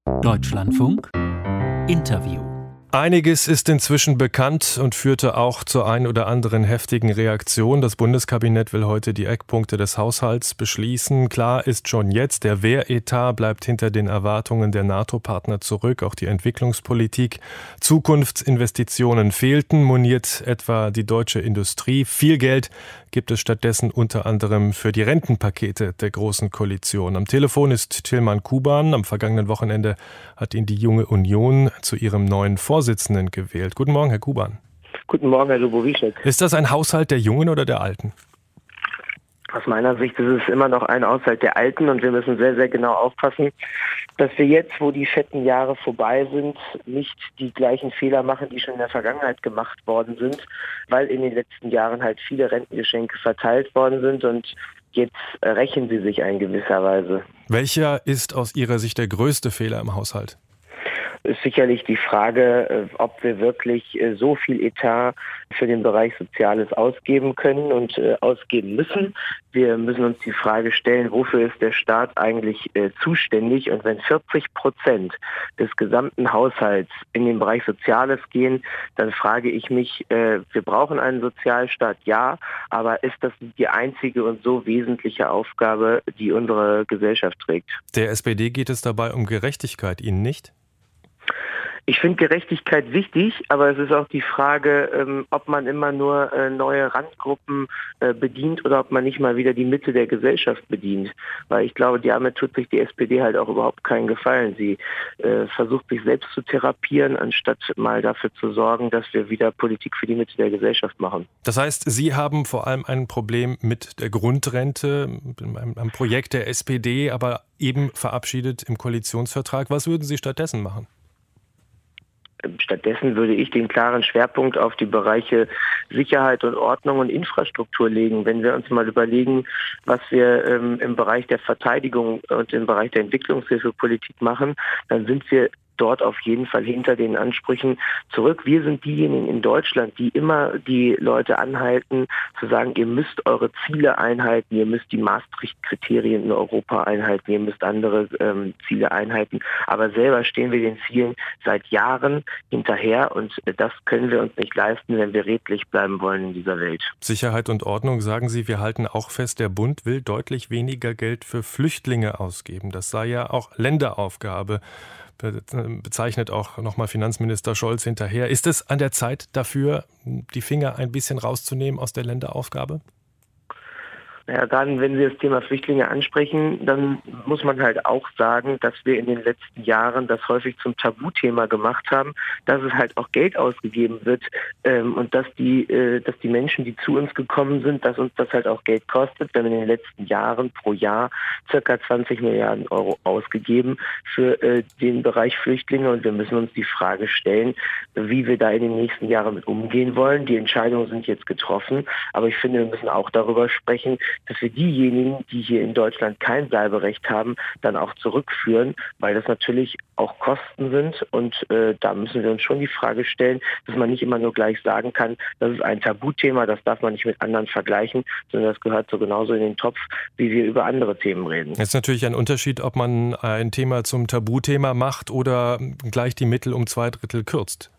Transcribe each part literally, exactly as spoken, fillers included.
Deutschlandfunk Interview. Einiges ist inzwischen bekannt und führte auch zur ein oder anderen heftigen Reaktion. Das Bundeskabinett will heute die Eckpunkte des Haushalts beschließen. Klar ist schon jetzt, der Wehretat bleibt hinter den Erwartungen der NATO-Partner zurück. Auch die Entwicklungspolitik. Zukunftsinvestitionen fehlten, moniert etwa die deutsche Industrie. Viel Geld gibt es stattdessen unter anderem für die Rentenpakete der Großen Koalition. Am Telefon ist Tilman Kuban. Am vergangenen Wochenende hat ihn die Junge Union zu ihrem neuen Vorsitzenden gewählt. Guten Morgen, Herr Kuban. Guten Morgen, Herr Lubowiczek. Ist das ein Haushalt der Jungen oder der Alten? Aus meiner Sicht ist es immer noch ein Haushalt der Alten und wir müssen sehr, sehr genau aufpassen, dass wir jetzt, wo die fetten Jahre vorbei sind, nicht die gleichen Fehler machen, die schon in der Vergangenheit gemacht worden sind, weil in den letzten Jahren halt viele Rentengeschenke verteilt worden sind und jetzt rächen sie sich in gewisser Weise. Welcher ist aus Ihrer Sicht der größte Fehler im Haushalt? Ist sicherlich die Frage, ob wir wirklich so viel Etat für den Bereich Soziales ausgeben können und äh, ausgeben müssen. Wir müssen uns die Frage stellen, wofür ist der Staat eigentlich äh, zuständig? Und wenn vierzig Prozent des gesamten Haushalts in den Bereich Soziales gehen, dann frage ich mich, äh, wir brauchen einen Sozialstaat, ja, aber ist das die einzige und so wesentliche Aufgabe, die unsere Gesellschaft trägt? Der S P D geht es dabei um Gerechtigkeit, Ihnen nicht? Ich finde Gerechtigkeit wichtig, aber es ist auch die Frage, ähm, ob man immer nur äh, neue Randgruppen äh, bedient oder ob man nicht mal wieder die Mitte der Gesellschaft bedient. Weil ich glaube, damit tut sich die S P D halt auch überhaupt keinen Gefallen. Sie äh, versucht sich selbst zu therapieren, anstatt mal dafür zu sorgen, dass wir wieder Politik für die Mitte der Gesellschaft machen. Das heißt, Sie haben vor allem ein Problem mit der Grundrente, einem, einem Projekt der S P D, aber eben verabschiedet im Koalitionsvertrag. Was würden Sie stattdessen machen? Stattdessen würde ich den klaren Schwerpunkt auf die Bereiche Sicherheit und Ordnung und Infrastruktur legen. Wenn wir uns mal überlegen, was wir ähm, im Bereich der Verteidigung und im Bereich der Entwicklungshilfepolitik machen, dann sind wir dort auf jeden Fall hinter den Ansprüchen zurück. Wir sind diejenigen in Deutschland, die immer die Leute anhalten, zu sagen, ihr müsst eure Ziele einhalten, ihr müsst die Maastricht-Kriterien in Europa einhalten, ihr müsst andere ähm, Ziele einhalten. Aber selber stehen wir den Zielen seit Jahren hinterher und das können wir uns nicht leisten, wenn wir redlich bleiben wollen in dieser Welt. Sicherheit und Ordnung, sagen Sie, wir halten auch fest, der Bund will deutlich weniger Geld für Flüchtlinge ausgeben. Das sei ja auch Länderaufgabe. Bezeichnet auch nochmal Finanzminister Scholz hinterher. Ist es an der Zeit dafür, die Finger ein bisschen rauszunehmen aus der Länderaufgabe? Ja, gerade wenn Sie das Thema Flüchtlinge ansprechen, dann muss man halt auch sagen, dass wir in den letzten Jahren das häufig zum Tabuthema gemacht haben, dass es halt auch Geld ausgegeben wird ähm, und dass die, äh, dass die Menschen, die zu uns gekommen sind, dass uns das halt auch Geld kostet. Wir haben in den letzten Jahren pro Jahr circa zwanzig Milliarden Euro ausgegeben für äh, den Bereich Flüchtlinge und wir müssen uns die Frage stellen, wie wir da in den nächsten Jahren mit umgehen wollen. Die Entscheidungen sind jetzt getroffen, aber ich finde, wir müssen auch darüber sprechen, dass wir diejenigen, die hier in Deutschland kein Bleiberecht haben, dann auch zurückführen, weil das natürlich auch Kosten sind und äh, da müssen wir uns schon die Frage stellen, dass man nicht immer nur gleich sagen kann, das ist ein Tabuthema, das darf man nicht mit anderen vergleichen, sondern das gehört so genauso in den Topf, wie wir über andere Themen reden. Es ist natürlich ein Unterschied, ob man ein Thema zum Tabuthema macht oder gleich die Mittel um zwei Drittel kürzt.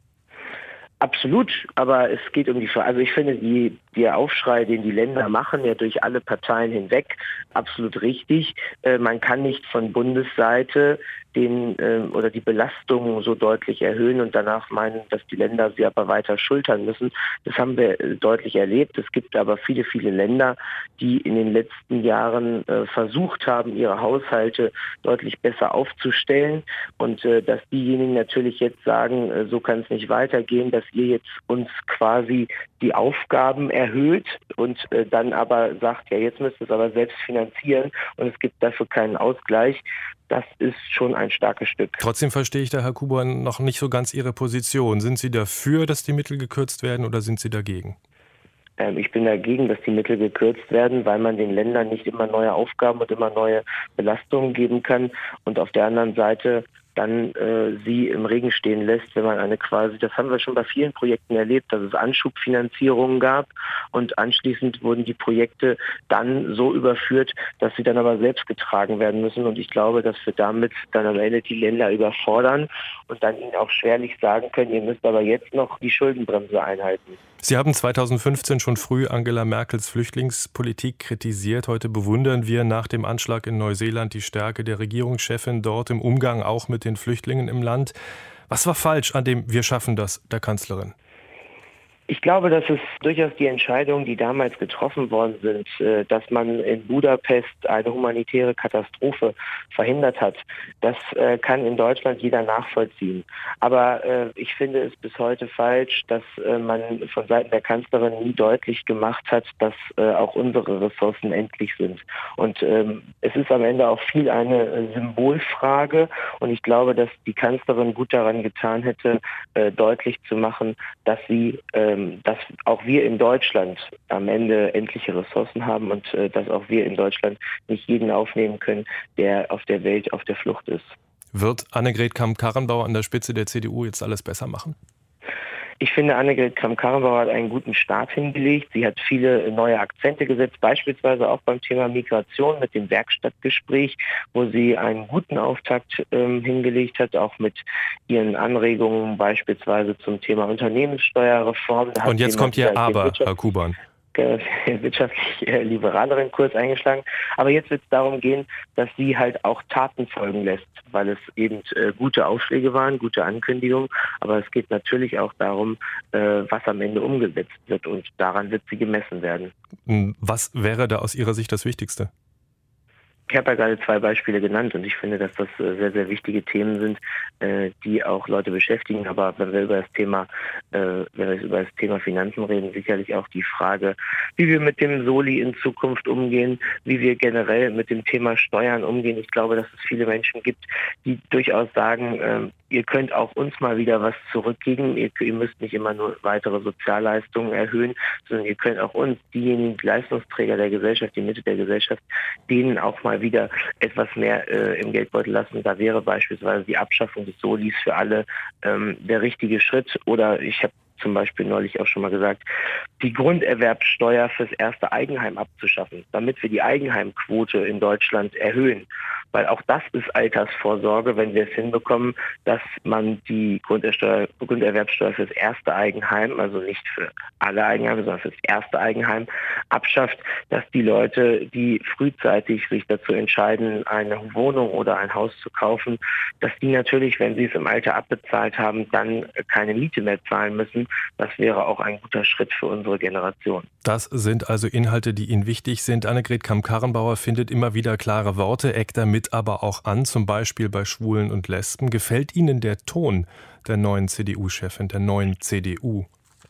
Absolut, aber es geht um die Frage, also ich finde die, der Aufschrei, den die Länder machen, ja durch alle Parteien hinweg, absolut richtig. Äh, man kann nicht von Bundesseite den äh, oder die Belastungen so deutlich erhöhen und danach meinen, dass die Länder sie aber weiter schultern müssen. Das haben wir äh, deutlich erlebt. Es gibt aber viele, viele Länder, die in den letzten Jahren äh, versucht haben, ihre Haushalte deutlich besser aufzustellen und äh, dass diejenigen natürlich jetzt sagen, äh, so kann es nicht weitergehen, dass ihr jetzt uns quasi die Aufgaben erhöht und äh, dann aber sagt, ja, jetzt müsst ihr es aber selbst finanzieren und es gibt dafür keinen Ausgleich. Das ist schon ein starkes Stück. Trotzdem verstehe ich da, Herr Kuban, noch nicht so ganz Ihre Position. Sind Sie dafür, dass die Mittel gekürzt werden oder sind Sie dagegen? Ähm, ich bin dagegen, dass die Mittel gekürzt werden, weil man den Ländern nicht immer neue Aufgaben und immer neue Belastungen geben kann. Und auf der anderen Seite dann äh, sie im Regen stehen lässt, wenn man eine quasi, das haben wir schon bei vielen Projekten erlebt, dass es Anschubfinanzierungen gab und anschließend wurden die Projekte dann so überführt, dass sie dann aber selbst getragen werden müssen. Und ich glaube, dass wir damit dann am Ende die Länder überfordern und dann ihnen auch schwerlich sagen können, ihr müsst aber jetzt noch die Schuldenbremse einhalten. Sie haben zweitausendfünfzehn schon früh Angela Merkels Flüchtlingspolitik kritisiert. Heute bewundern wir nach dem Anschlag in Neuseeland die Stärke der Regierungschefin dort im Umgang auch mit den Flüchtlingen im Land. Was war falsch an dem Wir schaffen das der Kanzlerin? Ich glaube, dass es durchaus die Entscheidungen, die damals getroffen worden sind, dass man in Budapest eine humanitäre Katastrophe verhindert hat, das kann in Deutschland jeder nachvollziehen. Aber ich finde es bis heute falsch, dass man von Seiten der Kanzlerin nie deutlich gemacht hat, dass auch unsere Ressourcen endlich sind. Und es ist am Ende auch viel eine Symbolfrage. Und ich glaube, dass die Kanzlerin gut daran getan hätte, deutlich zu machen, dass sie dass auch wir in Deutschland am Ende endliche Ressourcen haben und äh, dass auch wir in Deutschland nicht jeden aufnehmen können, der auf der Welt auf der Flucht ist. Wird Annegret Kramp-Karrenbauer an der Spitze der C D U jetzt alles besser machen? Ich finde, Annegret Kramp-Karrenbauer hat einen guten Start hingelegt. Sie hat viele neue Akzente gesetzt, beispielsweise auch beim Thema Migration mit dem Werkstattgespräch, wo sie einen guten Auftakt ähm, hingelegt hat, auch mit ihren Anregungen beispielsweise zum Thema Unternehmenssteuerreform. Da Und jetzt kommt ihr Aber, Herr Kuban. wirtschaftlich äh, liberaleren Kurs eingeschlagen. Aber jetzt wird es darum gehen, dass sie halt auch Taten folgen lässt, weil es eben äh, gute Aufschläge waren, gute Ankündigungen. Aber es geht natürlich auch darum, äh, was am Ende umgesetzt wird. Und daran wird sie gemessen werden. Was wäre da aus Ihrer Sicht das Wichtigste? Ich habe ja gerade zwei Beispiele genannt und ich finde, dass das sehr, sehr wichtige Themen sind, äh, die auch Leute beschäftigen. Aber wenn wir über das Thema, äh, wenn wir über das Thema Finanzen reden, sicherlich auch die Frage, wie wir mit dem Soli in Zukunft umgehen, wie wir generell mit dem Thema Steuern umgehen. Ich glaube, dass es viele Menschen gibt, die durchaus sagen, äh, ihr könnt auch uns mal wieder was zurückgeben. Ihr, ihr müsst nicht immer nur weitere Sozialleistungen erhöhen, sondern ihr könnt auch uns, diejenigen die Leistungsträger der Gesellschaft, die Mitte der Gesellschaft, denen auch mal wieder etwas mehr äh, im Geldbeutel lassen. Da wäre beispielsweise die Abschaffung des Solis für alle ähm, der richtige Schritt. Oder ich habe zum Beispiel neulich auch schon mal gesagt, die Grunderwerbsteuer fürs erste Eigenheim abzuschaffen, damit wir die Eigenheimquote in Deutschland erhöhen. Weil auch das ist Altersvorsorge, wenn wir es hinbekommen, dass man die Grundersteuer, Grunderwerbsteuer fürs erste Eigenheim, also nicht für alle Eigenheime, sondern fürs erste Eigenheim abschafft, dass die Leute, die frühzeitig sich dazu entscheiden, eine Wohnung oder ein Haus zu kaufen, dass die natürlich, wenn sie es im Alter abbezahlt haben, dann keine Miete mehr zahlen müssen. Das wäre auch ein guter Schritt für unsere Generation. Das sind also Inhalte, die Ihnen wichtig sind. Annegret Kramp-Karrenbauer findet immer wieder klare Worte, eckt damit aber auch an, zum Beispiel bei Schwulen und Lesben. Gefällt Ihnen der Ton der neuen C D U-Chefin, der neuen C D U?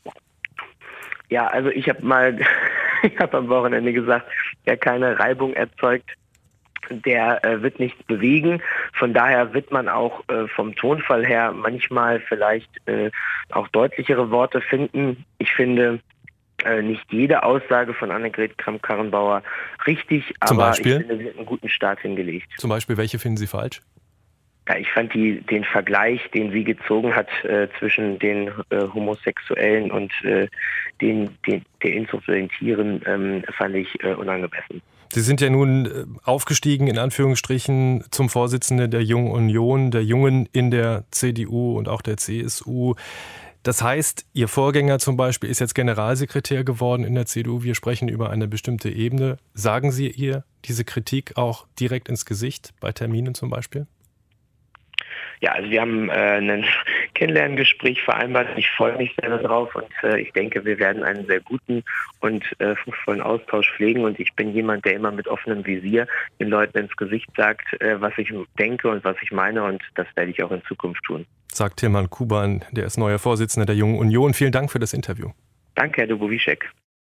Ja, also ich habe mal, ich habe am Wochenende gesagt, wer keine Reibung erzeugt, der äh, wird nichts bewegen. Von daher wird man auch äh, vom Tonfall her manchmal vielleicht äh, auch deutlichere Worte finden. Ich finde äh, nicht jede Aussage von Annegret Kramp-Karrenbauer richtig, Zum aber Beispiel? ich finde, sie hat einen guten Start hingelegt. Zum Beispiel, welche finden Sie falsch? Ja, ich fand die, den Vergleich, den sie gezogen hat äh, zwischen den äh, Homosexuellen und äh, den, den, der Inzucht zu den Tieren, ähm, fand ich äh, unangemessen. Sie sind ja nun aufgestiegen, in Anführungsstrichen, zum Vorsitzenden der Jungen Union, der Jungen in der C D U und auch der C S U. Das heißt, Ihr Vorgänger zum Beispiel ist jetzt Generalsekretär geworden in der C D U. Wir sprechen über eine bestimmte Ebene. Sagen Sie ihr diese Kritik auch direkt ins Gesicht, bei Terminen zum Beispiel? Ja, also wir haben äh, ein Kennenlerngespräch vereinbart. Ich freue mich sehr darauf und äh, ich denke, wir werden einen sehr guten und äh, fruchtvollen Austausch pflegen. Und ich bin jemand, der immer mit offenem Visier den Leuten ins Gesicht sagt, äh, was ich denke und was ich meine. Und das werde ich auch in Zukunft tun. Sagt Tilman Kuban, der ist neuer Vorsitzender der Jungen Union. Vielen Dank für das Interview. Danke, Herr Dubovischek.